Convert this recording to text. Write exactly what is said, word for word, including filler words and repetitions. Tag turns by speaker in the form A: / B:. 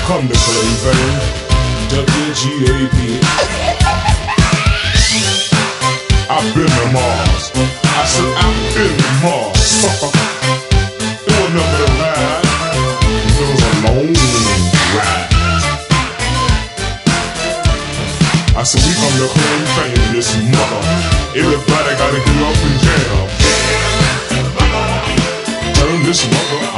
A: Come to claim fame, W G A P. I've been to Mars. I said I've been to Mars. It was never a ride. It was a long ride. I said we come to claim fame in this mother. Everybody gotta get up and jam. Turn this mother